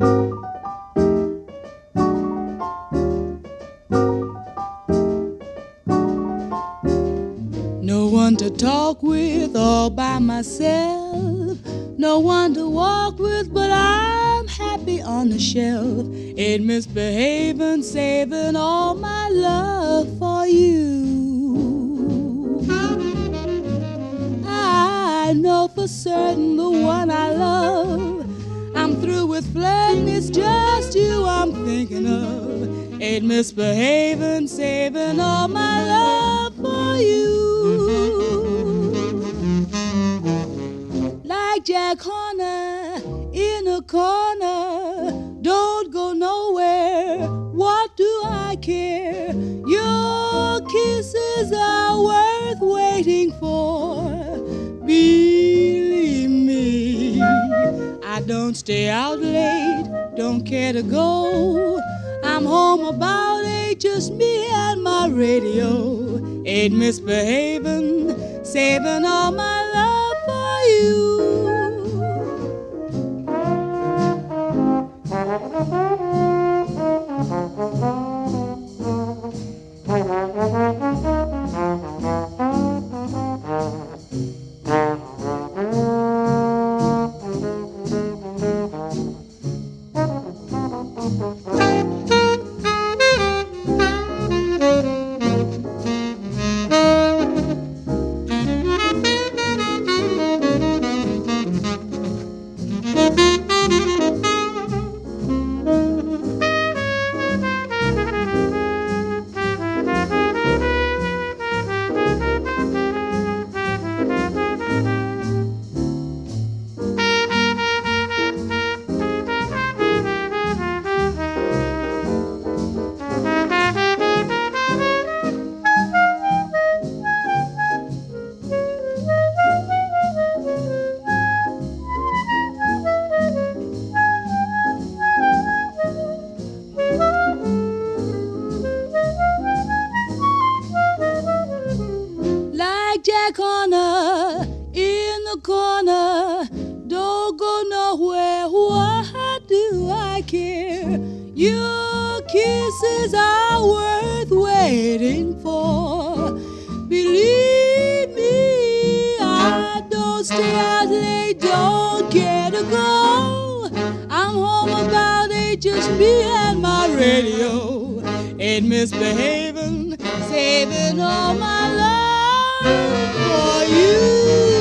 No one to talk with all by myself, no one to walk with, but I'm happy on the shelf. Ain't misbehaving, saving all my love for you. I know for certain the one I love. I'm through with flirting, it's just you I'm thinking of. Ain't misbehaving, saving all my love for you. Like Jack Horner in a corner, don't go nowhere, what do I care? Your kisses are worth waiting for, believe me. I don't stay out late, don't care to go. I'm home about 8, just me and my radio. Ain't misbehaving, saving all my love for you. Jack Horner in the corner, don't go nowhere, what do I care? Your kisses are worth waiting for, believe me. I don't stay out late, don't care to go. I'm home about 8, just me and my radio. Ain't misbehaving, saving all my love for you.